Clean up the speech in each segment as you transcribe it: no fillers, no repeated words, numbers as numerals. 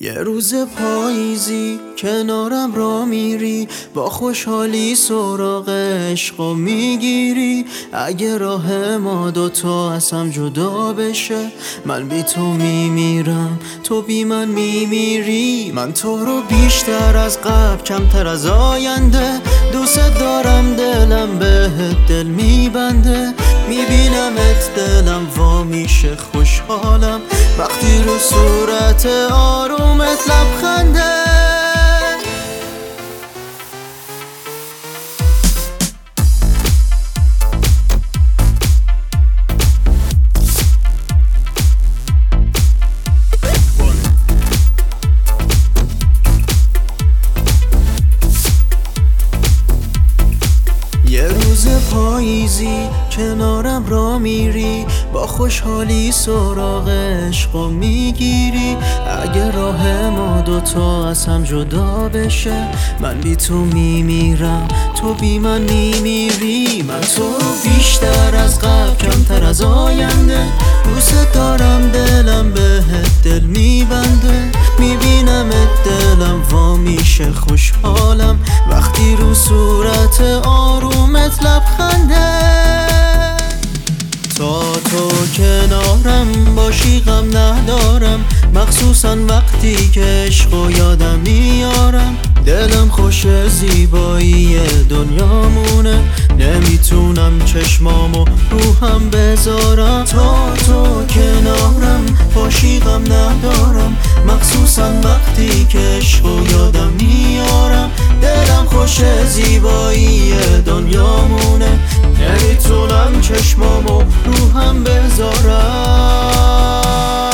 یه روز پاییزی کنارم را میری، با خوشحالی سراغ عشقو میگیری. اگه راه ما دوتا از هم جدا بشه، من بی تو میمیرم، تو بی من میمیری. من تو رو بیشتر از قبل، کمتر از آینده دوست دارم، دلم بهت دل میبنده. میبینمت دلم وا میشه، خوشحالم وقتی رو صورت آرومت لبخنده. یه روز پاییزی کنارم را میری، با خوشحالی سراغ عشقو میگیری. اگه راه ما دوتا از هم جدا بشه، من بی تو میمیرم، تو بی من میمیری. من تو رو بیشتر از قبل، کمتر از آینده دوست دارم، دلم بهت دل میبنده. میبینمت دلم وا میشه، خوشحالم وقتی رو صورت آرومت لبخنده. تا تو کنارم باشی غم ندارم، مخصوصا وقتی که عشقو یادم میارم. دلم خوش زیبایی دنیامونه، نمیتونم چشمامو روحم بذارم. تا تو کنارم باشی غم ندارم، مخصوصا وقتی که عشقو یادم میارم. دلم خوش زیبایی دنیامونه، نمیتونم چشمامو روحم بذارم.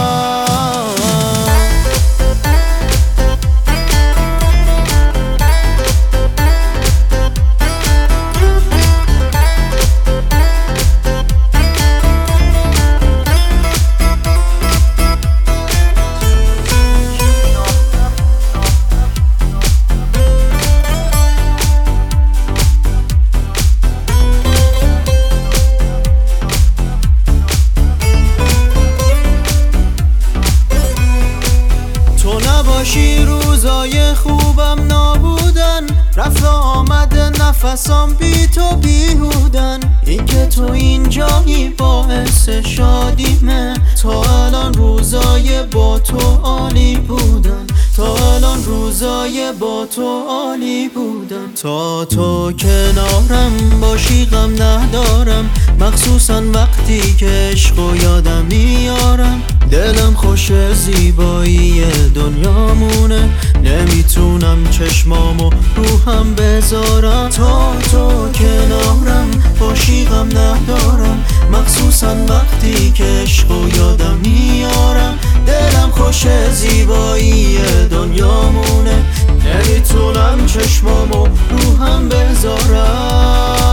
باشی روزای خوبم نابودن، رفت و آمده نفسام بی تو بیهودن. این که تو اینجایی باعث شادیمه، تا الان روزای با تو عالی بودن، تا الان روزای با تو عالی بودن. تا تو کنارم باشی غم ندارم، مخصوصا وقتی که عشقو یادم میارم. دلم خوش زیبایی دنیامونه، نمیتونم چشمامو روحم بذارم. تا تو کنارم باشی غم ندارم، مخصوصا وقتی که عشقو یادم میارم. دلم خوش زیبایی دنیامونه، نمیتونم چشمامو روحم بذارم.